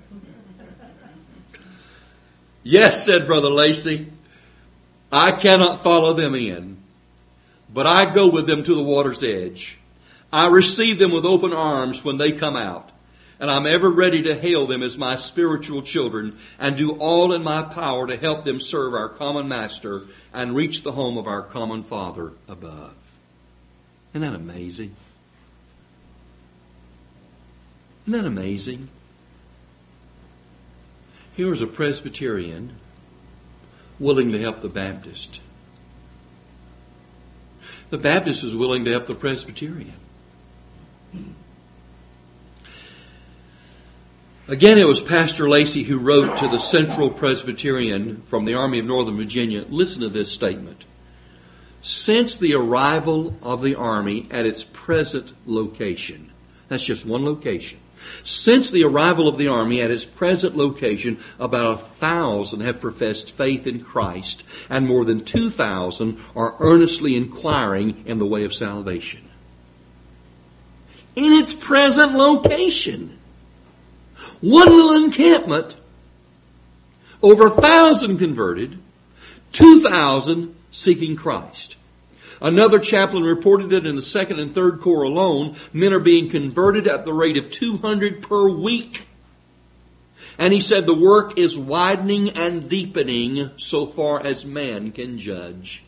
"Yes," said Brother Lacey, "I cannot follow them in, but I go with them to the water's edge. I receive them with open arms when they come out, and I'm ever ready to hail them as my spiritual children and do all in my power to help them serve our common Master and reach the home of our common Father above." Isn't that amazing? Isn't that amazing? Here was a Presbyterian willing to help the Baptist. The Baptist was willing to help the Presbyterian. Again, it was Pastor Lacey who wrote to the Central Presbyterian from the Army of Northern Virginia. Listen to this statement. "Since the arrival of the Army at its present location," that's just one location. "Since the arrival of the Army at its present location, about 1,000 have professed faith in Christ, and more than 2,000 are earnestly inquiring in the way of salvation." In its present location. One little encampment, over 1,000 converted, 2,000 seeking Christ. Another chaplain reported that in the 2nd and 3rd Corps alone, men are being converted at the rate of 200 per week. And he said the work is widening and deepening so far as man can judge.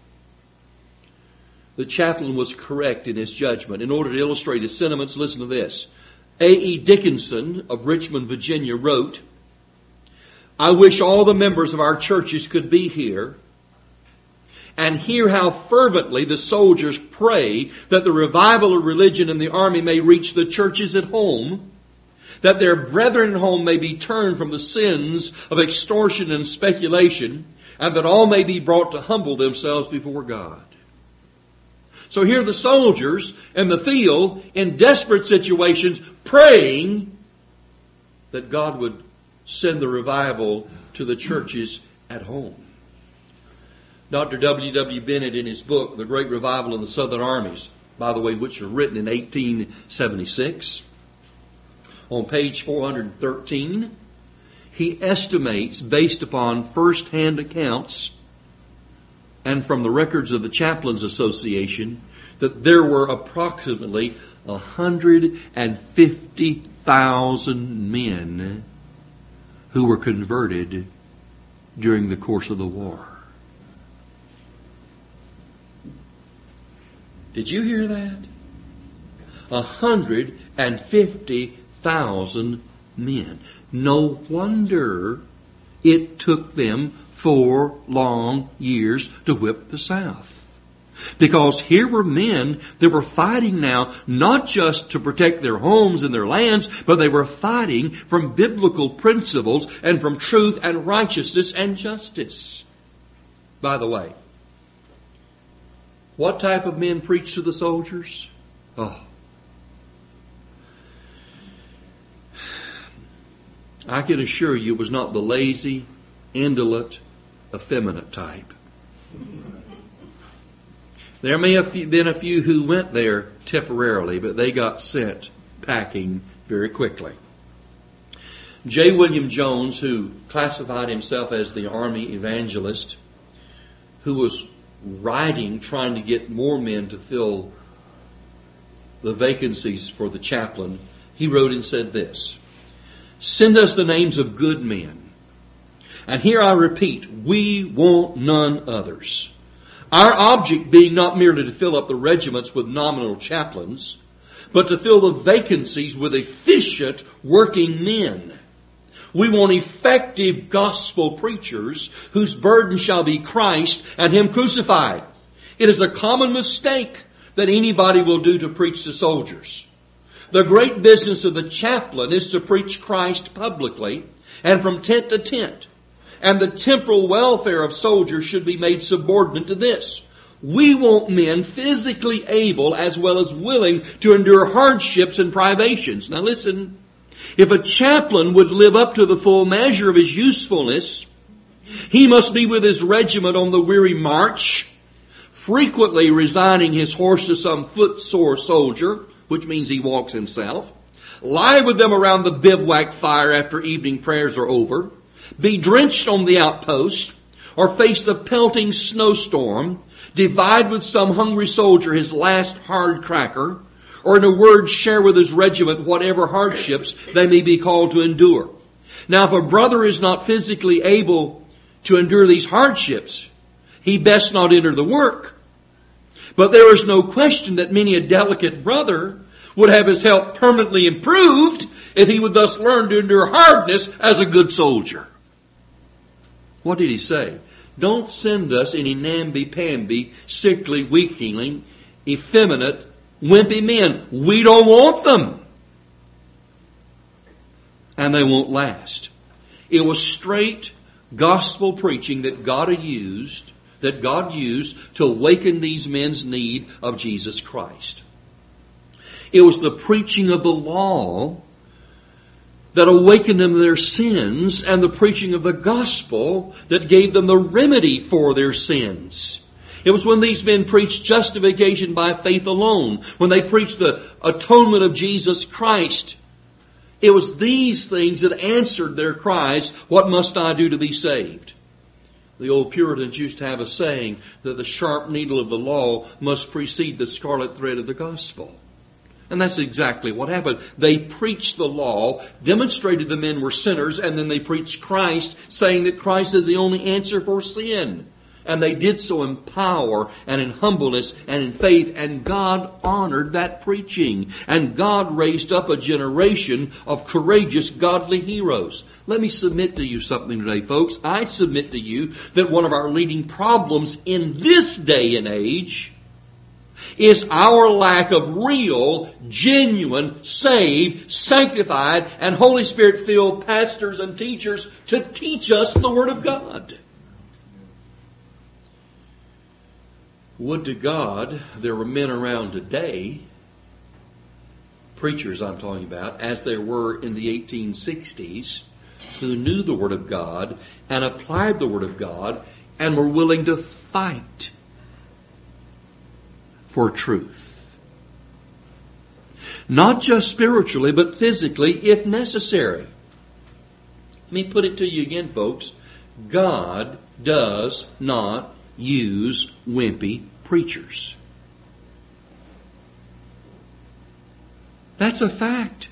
The chaplain was correct in his judgment. In order to illustrate his sentiments, listen to this. A.E. Dickinson of Richmond, Virginia wrote, "I wish all the members of our churches could be here and hear how fervently the soldiers pray that the revival of religion in the Army may reach the churches at home, that their brethren at home may be turned from the sins of extortion and speculation, and that all may be brought to humble themselves before God." So here are the soldiers in the field in desperate situations praying that God would send the revival to the churches at home. Dr. W.W. Bennett, in his book, The Great Revival in the Southern Armies, by the way, which was written in 1876, on page 413, he estimates, based upon first-hand accounts and from the records of the Chaplains Association, that there were approximately 150,000 men who were converted during the course of the war. Did you hear that? 150,000 men. No wonder it took them 4 long years to whip the South. Because here were men that were fighting now not just to protect their homes and their lands, but they were fighting from biblical principles and from truth and righteousness and justice. By the way, what type of men preach to the soldiers? Oh, I can assure you it was not the lazy, indolent, effeminate type. There may have been a few who went there temporarily, but they got sent packing very quickly. J. William Jones, who classified himself as the army evangelist, who was writing, trying to get more men to fill the vacancies for the chaplain, he wrote and said this: "Send us the names of good men. And here I repeat, we want none others. Our object being not merely to fill up the regiments with nominal chaplains, but to fill the vacancies with efficient working men. We want effective gospel preachers whose burden shall be Christ and Him crucified. It is a common mistake that anybody will do to preach to soldiers. The great business of the chaplain is to preach Christ publicly and from tent to tent. And the temporal welfare of soldiers should be made subordinate to this. We want men physically able as well as willing to endure hardships and privations." Now listen, if a chaplain would live up to the full measure of his usefulness, he must be with his regiment on the weary march, frequently resigning his horse to some footsore soldier, which means he walks himself, lie with them around the bivouac fire after evening prayers are over, be drenched on the outpost, or face the pelting snowstorm, divide with some hungry soldier his last hard cracker, or in a word, share with his regiment whatever hardships they may be called to endure. Now, if a brother is not physically able to endure these hardships, he best not enter the work. But there is no question that many a delicate brother would have his health permanently improved if he would thus learn to endure hardness as a good soldier. What did he say? Don't send us any namby-pamby, sickly, weakling, effeminate, wimpy men. We don't want them. And they won't last. It was straight gospel preaching that God used to awaken these men's need of Jesus Christ. It was the preaching of the law that awakened them their sins, and the preaching of the gospel that gave them the remedy for their sins. It was when these men preached justification by faith alone, when they preached the atonement of Jesus Christ. It was these things that answered their cries, "What must I do to be saved?" The old Puritans used to have a saying that the sharp needle of the law must precede the scarlet thread of the gospel. And that's exactly what happened. They preached the law, demonstrated the men were sinners, and then they preached Christ, saying that Christ is the only answer for sin. And they did so in power and in humbleness and in faith, and God honored that preaching. And God raised up a generation of courageous, godly heroes. Let me submit to you something today, folks. I submit to you that one of our leading problems in this day and age is our lack of real, genuine, saved, sanctified, and Holy Spirit-filled pastors and teachers to teach us the Word of God. Would to God there were men around today, preachers I'm talking about, as there were in the 1860s, who knew the Word of God and applied the Word of God and were willing to fight for truth. Not just spiritually, but physically, if necessary. Let me put it to you again, folks. God does not use wimpy preachers. That's a fact.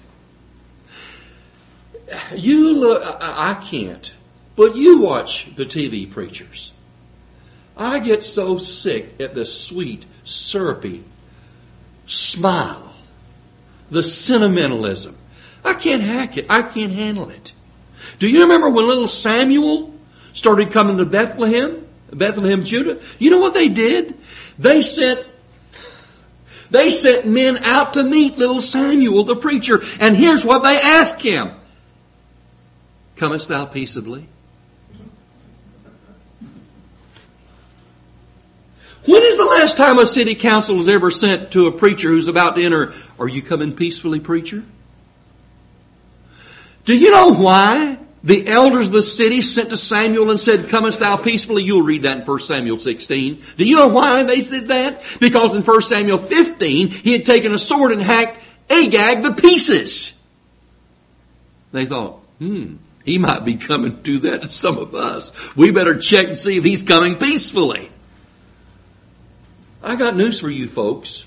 You look, I can't, but you watch the TV preachers. I get so sick at the sweet, syrupy smile, the sentimentalism. I can't hack it. I can't handle it. Do you remember when little Samuel started coming to Bethlehem? Bethlehem, Judah. You know what they did? They sent men out to meet little Samuel the preacher. And here's what they asked him. Comest thou peaceably? When is the last time a city council was ever sent to a preacher who's about to enter, are you coming peacefully, preacher? Do you know why the elders of the city sent to Samuel and said, comest thou peacefully? You'll read that in 1 Samuel 16. Do you know why they said that? Because in 1 Samuel 15, he had taken a sword and hacked Agag to pieces. They thought, he might be coming to do that to some of us. We better check and see if he's coming peacefully. I got news for you folks.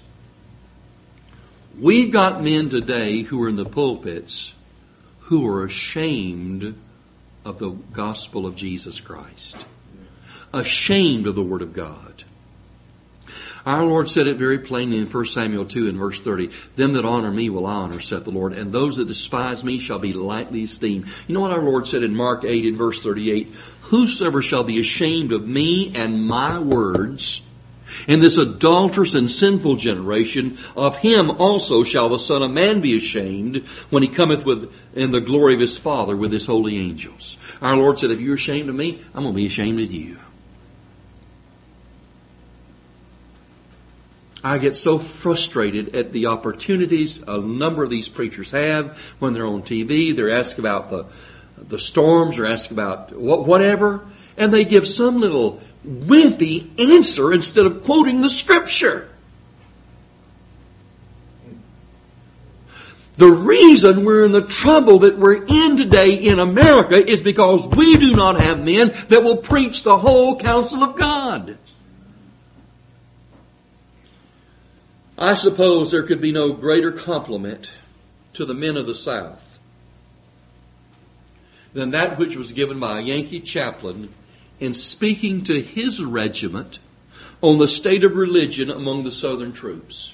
We've got men today who are in the pulpits who are ashamed of the gospel of Jesus Christ. Ashamed of the Word of God. Our Lord said it very plainly in 1 Samuel 2 and verse 30. Them that honor me will I honor, saith the Lord, and those that despise me shall be lightly esteemed. You know what our Lord said in Mark 8 and verse 38? Whosoever shall be ashamed of me and my words in this adulterous and sinful generation, of him also shall the Son of Man be ashamed when he cometh in the glory of his Father with his holy angels. Our Lord said, if you're ashamed of me, I'm going to be ashamed of you. I get so frustrated at the opportunities a number of these preachers have when they're on TV. They're asked about the storms, or asked about whatever, and they give some little wimpy answer instead of quoting the Scripture. The reason we're in the trouble that we're in today in America is because we do not have men that will preach the whole counsel of God. I suppose there could be no greater compliment to the men of the South than that which was given by a Yankee chaplain in speaking to his regiment on the state of religion among the Southern troops.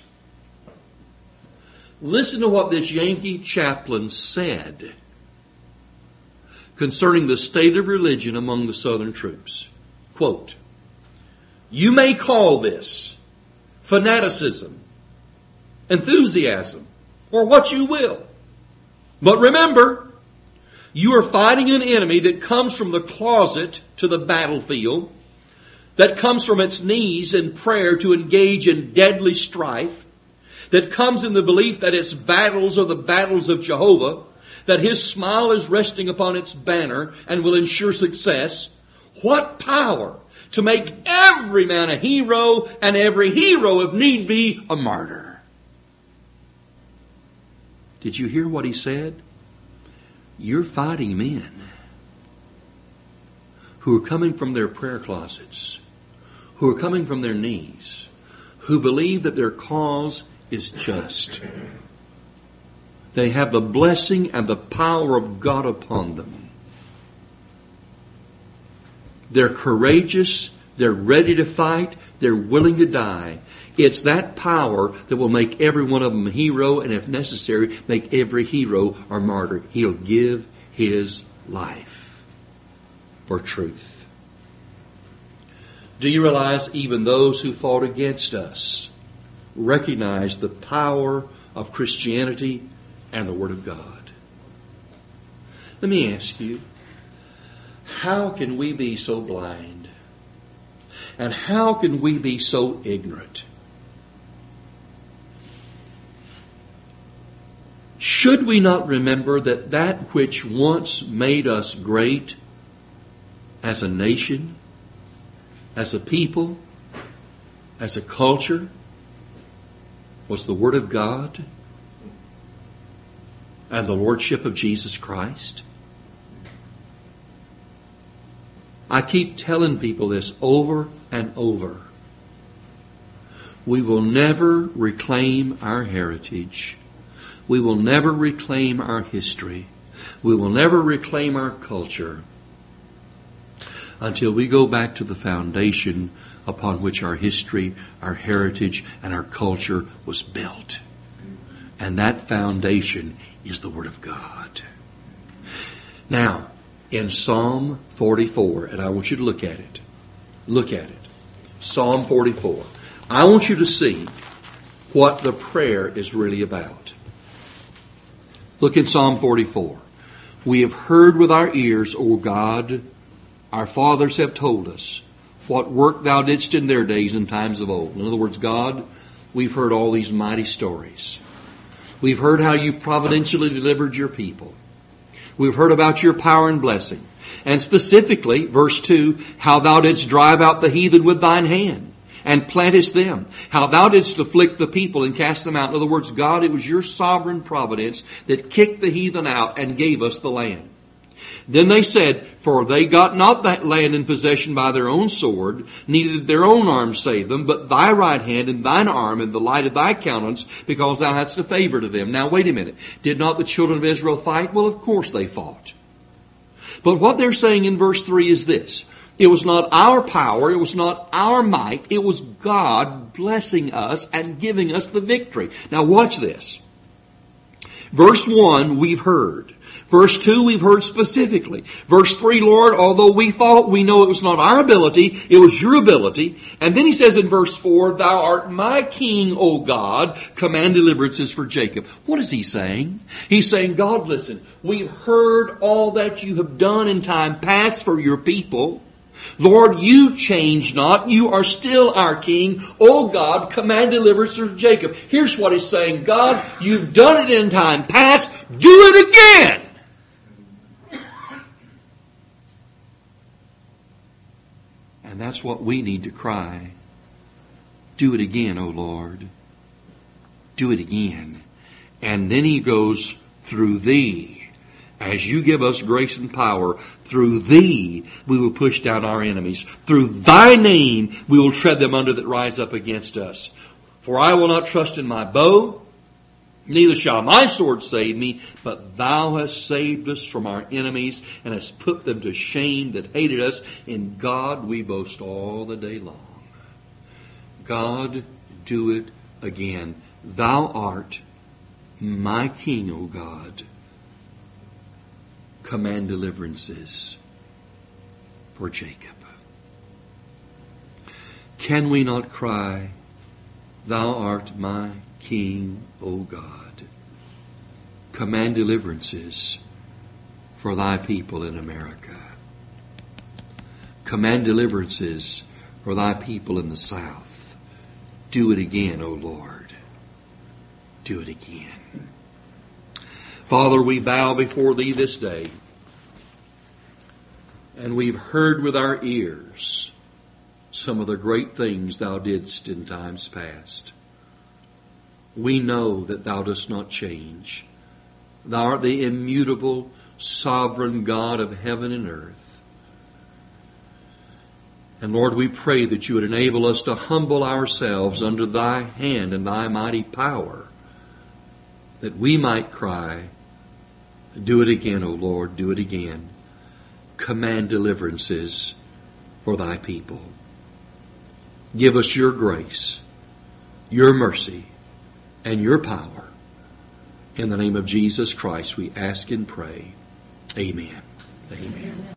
Listen to what this Yankee chaplain said concerning the state of religion among the Southern troops. Quote, you may call this fanaticism, enthusiasm, or what you will. But remember, you are fighting an enemy that comes from the closet to the battlefield, that comes from its knees in prayer to engage in deadly strife, that comes in the belief that its battles are the battles of Jehovah, that his smile is resting upon its banner and will ensure success. What power to make every man a hero and every hero, if need be, a martyr. Did you hear what he said? You're fighting men who are coming from their prayer closets, who are coming from their knees, who believe that their cause is just. They have the blessing and the power of God upon them. They're courageous. They're ready to fight. They're willing to die. It's that power that will make every one of them a hero, and if necessary, make every hero or martyr. He'll give his life for truth. Do you realize even those who fought against us recognize the power of Christianity and the Word of God? Let me ask you, how can we be so blind? And how can we be so ignorant? Should we not remember that that which once made us great as a nation, as a people, as a culture, was the Word of God and the Lordship of Jesus Christ? I keep telling people this over and over. We will never reclaim our heritage. We will never reclaim our history. We will never reclaim our culture until we go back to the foundation upon which our history, our heritage, and our culture was built. And that foundation is the Word of God. Now, in Psalm 44, and I want you to look at it. Look at it. Psalm 44. I want you to see what the prayer is really about. Look in Psalm 44. We have heard with our ears, O God, our fathers have told us what work thou didst in their days and times of old. In other words, God, we've heard all these mighty stories. We've heard how you providentially delivered your people. We've heard about your power and blessing. And specifically, verse 2, how thou didst drive out the heathen with thine hand and plantest them. How thou didst afflict the people and cast them out. In other words, God, it was your sovereign providence that kicked the heathen out and gave us the land. Then they said, for they got not that land in possession by their own sword, neither did their own arm save them, but thy right hand and thine arm and the light of thy countenance, because thou hadst a favor to them. Now wait a minute. Did not the children of Israel fight? Well, of course they fought. But what they're saying in verse 3 is this. It was not our power, it was not our might, it was God blessing us and giving us the victory. Now watch this. Verse 1, we've heard. Verse 2, we've heard specifically. Verse 3, Lord, although we thought we know it was not our ability, it was your ability. And then he says in verse 4, thou art my king, O God, command deliverances for Jacob. What is he saying? He's saying, God, listen, we've heard all that you have done in time past for your people. Lord, you change not. You are still our king. O God, command deliverance for Jacob. Here's what he's saying. God, you've done it in time past. Do it again. And that's what we need to cry. Do it again, O Lord. Do it again. And then he goes, through thee. As you give us grace and power, through thee we will push down our enemies. Through thy name we will tread them under that rise up against us. For I will not trust in my bow, neither shall my sword save me, but thou hast saved us from our enemies and hast put them to shame that hated us. In God we boast all the day long. God, do it again. Thou art my king, O God. Command deliverances for Jacob. Can we not cry, thou art my king, O God? Command deliverances for thy people in America. Command deliverances for thy people in the South. Do it again, O Lord. Do it again. Father, we bow before thee this day, and we've heard with our ears some of the great things thou didst in times past. We know that thou dost not change. Thou art the immutable, sovereign God of heaven and earth. And Lord, we pray that you would enable us to humble ourselves under thy hand and thy mighty power, that we might cry, do it again, O Lord, do it again. Command deliverances for thy people. Give us your grace, your mercy, and your power. In the name of Jesus Christ, we ask and pray. Amen. Amen.